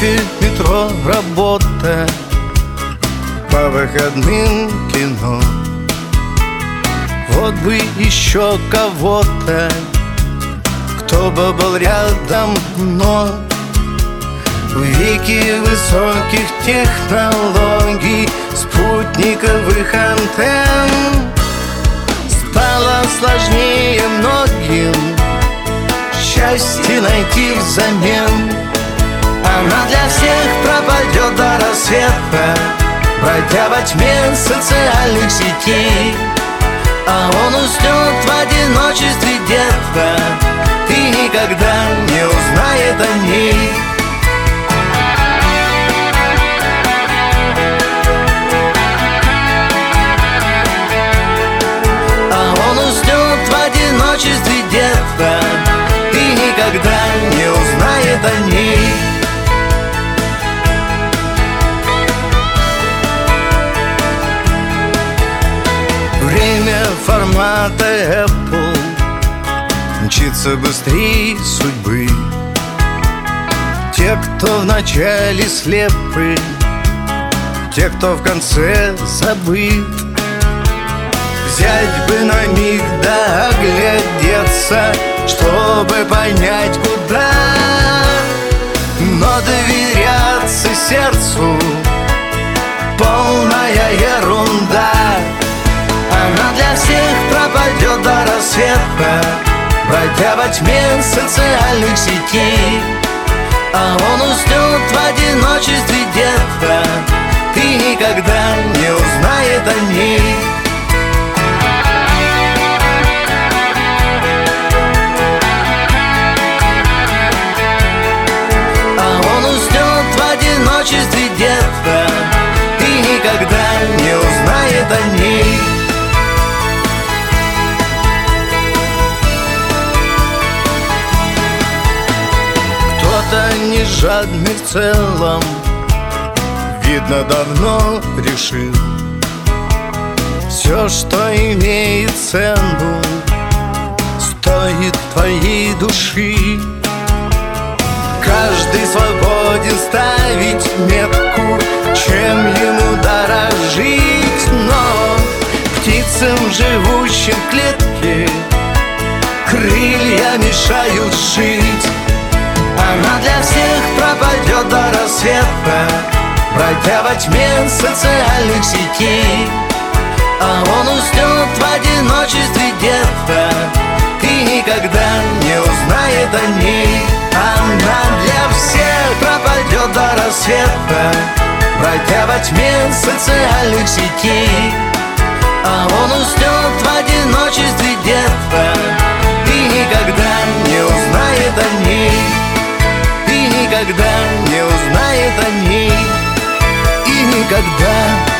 кофе, метро, работа, по выходным кино. Вот бы еще кого-то, кто бы был рядом, но в веке высоких технологий, спутниковых антенн, стало сложнее многим счастье найти взамен. Она для всех пропадет до рассвета, бродя во тьме социальных сетей. А он уснет в одиночестве детства и никогда не узнает о ней. А он уснет в одиночестве детства и никогда не узнает о ней. Время формата Apple мчится быстрее судьбы. Те, кто в начале слепы, те, кто в конце забыт. Взять бы на миг да оглядеться, чтобы понять, куда. Но доверяться сердцу — полная ерунда. Она для всех пропадет до рассвета, бродя во тьме социальных сетей. А он уснет в одиночестве детства и никогда не узнает о ней. А он уснет в одиночестве детства и никогда не узнает о ней. Кто-то не жадный в целом, видно, давно решил: все, что имеет цену, стоит твоей души. Каждый свободен ставить метку, чем ему дорожить. Но птицам, живущим в клетке, крылья мешают жить. Она для всех пропадет до рассвета, бродя во тьме социальных сетей. А он уснет в одиночестве детства и никогда не узнает о ней. Она для всех пропадет до рассвета, бродя во тьме социальных сетей. А он уснет в одиночестве детства и никогда не узнает о ней. И никогда не узнает о ней. И никогда